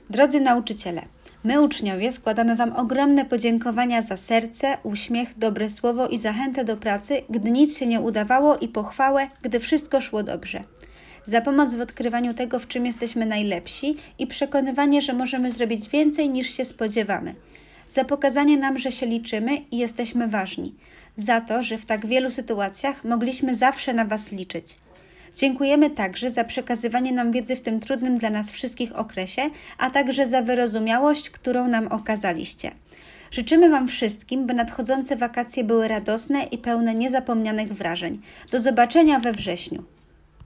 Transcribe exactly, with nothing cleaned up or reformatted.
Drodzy nauczyciele, my uczniowie składamy Wam ogromne podziękowania za serce, uśmiech, dobre słowo i zachętę do pracy, gdy nic się nie udawało i pochwałę, gdy wszystko szło dobrze. Za pomoc w odkrywaniu tego, w czym jesteśmy najlepsi i przekonywanie, że możemy zrobić więcej niż się spodziewamy. Za pokazanie nam, że się liczymy i jesteśmy ważni. Za to, że w tak wielu sytuacjach mogliśmy zawsze na Was liczyć. Dziękujemy także za przekazywanie nam wiedzy w tym trudnym dla nas wszystkich okresie, a także za wyrozumiałość, którą nam okazaliście. Życzymy Wam wszystkim, by nadchodzące wakacje były radosne i pełne niezapomnianych wrażeń. Do zobaczenia we wrześniu.